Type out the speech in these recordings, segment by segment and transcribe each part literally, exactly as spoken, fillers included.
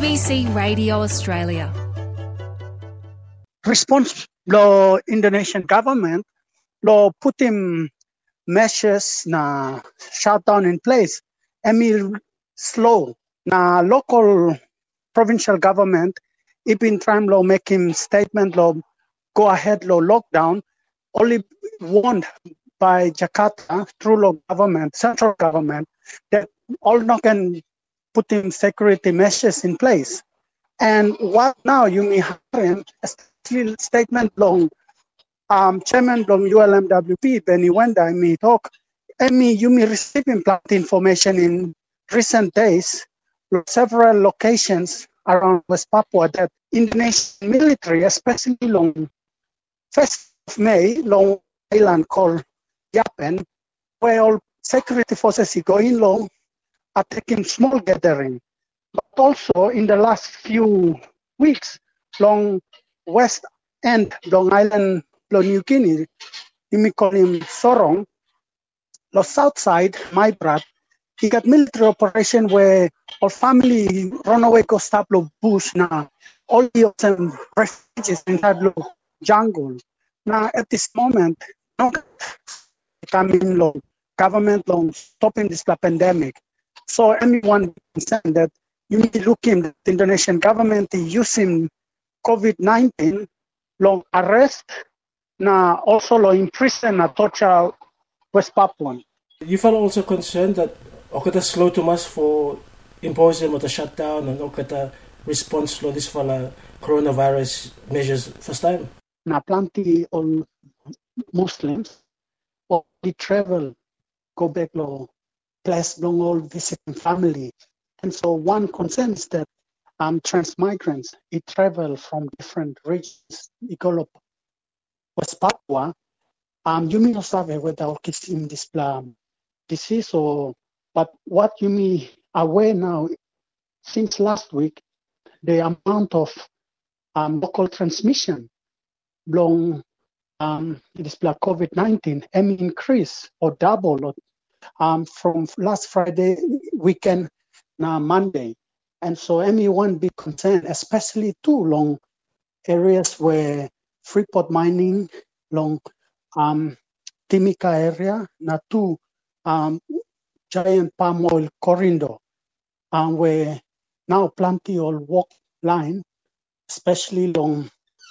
B C Radio Australia. Response lo Indonesian government lo put him measures na shutdown in place. Emi slow na local provincial government ibin trying lo make him statement lo go ahead lo lockdown only warned by Jakarta through lo government central government that all not can put in security measures in place. And what now you may have a statement long um chairman long U L M W P Benny Wenda me talk Emi you may receive plenty information in recent days several locations around West Papua that Indonesian military, especially long first of May, long island called Yapen, where all security forces going long are taking small gathering. But also in the last few weeks, long west end, long island, long New Guinea, you may call him Sorong, the south side, my brat, he got military operation where all family run away go stop lo bush na all the some refugees inside lo jungle. Now at this moment, no coming long government long stopping this pandemic. So anyone concerned that you need to look in the Indonesian government using COVID nineteen long arrest na also lo imprison na torture West Papuan. You felt also concerned that okata slow to mas for imposing with a shutdown and okata response to this for the coronavirus measures first time. Na plenty on Muslims only travel go back lo place long all visiting family. And so one concern is that um trans migrants it travel from different regions. Ikolo West Papua, um you may not have whether in this plan disease or but what you may aware now, since last week, the amount of um, local transmission long um, this like COVID nineteen M increase or double or, um, from last Friday weekend now Monday. And so M E one big concern, especially too long areas where Freeport mining, long um, Timika area, na two um, giant palm oil corridor, and where now plenty of walk line, especially long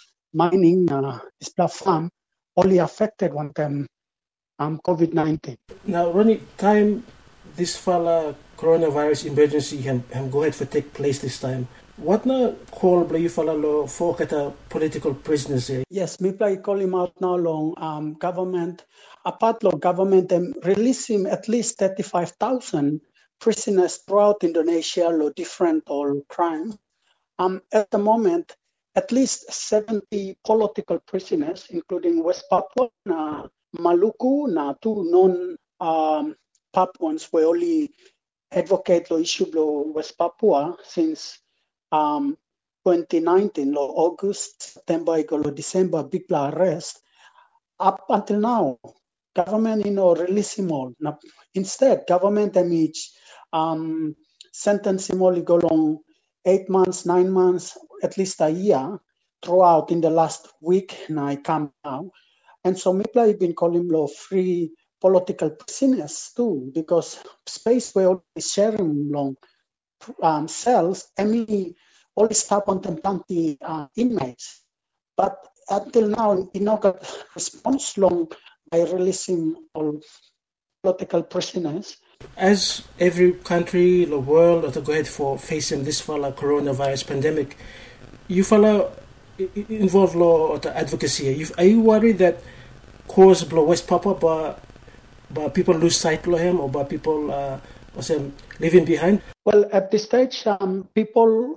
mining uh, this farm, only affected one time um, COVID nineteen. Now, Ronnie, time this fella coronavirus emergency can, can go ahead for take place this time. What na call play you fella lo for kata political prisoners here? Yes, me play call him out now long um government apart lo government and release him at least thirty-five thousand prisoners throughout Indonesia lo different all crime. Um at the moment at least seventy political prisoners including West Papua na Maluku na two non um Papuans were only advocate lo issue lo West Papua since um twenty nineteen lo August, September, lo December, big la arrest. Up until now, government you know release him all. Now, instead, government image um sentence him all go long eight months, nine months, at least a year throughout in the last week. Now I come now. And so maybe I've been calling law free political prisoners too, because space where all sharing long um, cells, I mean, all this happen to plenty uh, inmates. But until now, you know, got response long by releasing all political prisoners. As every country, the world, to go ahead for facing this fella coronavirus pandemic, you fella involved law or advocacy. Are you worried that cause blow West Papua, but but people lose sight of him, or but people uh, leaving behind? Well, at this stage, um, people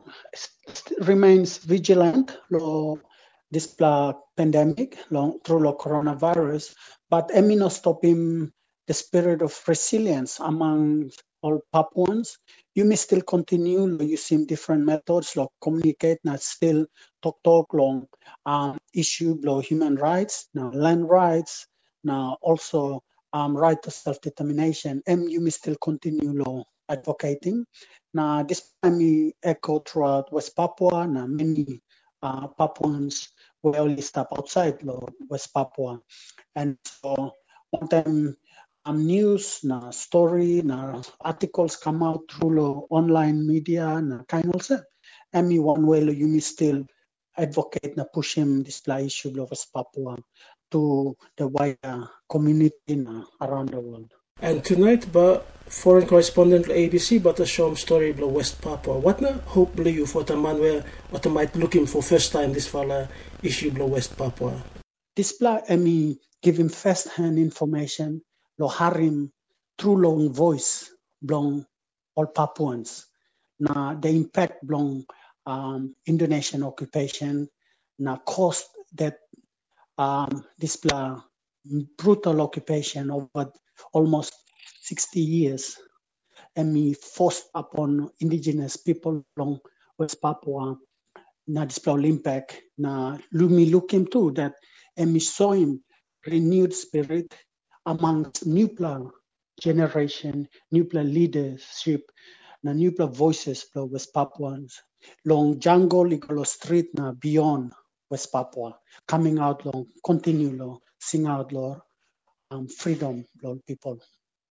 st- remains vigilant lo this uh, pandemic long, through the coronavirus, but I mean not stopping the spirit of resilience among all Papuans. You may still continue using different methods like communicate, not still talk talk long um, issue blow human rights, now land rights, now also um, right to self-determination, and you may still continue law advocating. Now, this time we echo throughout West Papua. Now, many uh, Papuans will only step outside West Papua. And so one time um, news, na story, na articles come out through the online media, na kind of say, and me one way you may still advocate na push him this issue of West Papua to the wider community na around the world. And tonight, ba foreign correspondent A B C, but a show story of West Papua. What na hope believe you for the man where what might looking for first time this fella issue of West Papua? Display I mean give him first hand information, lo harim through long voice, blong all Papuans. Na the impact blong um, Indonesian occupation, na cost that um, display brutal occupation over almost sixty years, and me forced upon indigenous people along West Papua. Na display impact. Na me look him too that, and me saw him renewed spirit amongst nuclear generation, nuclear leadership, na nuclear voices of West Papuans. Long jungle, igolo street na beyond West Papua, coming out long, continue long, sing out long, um, freedom, long people.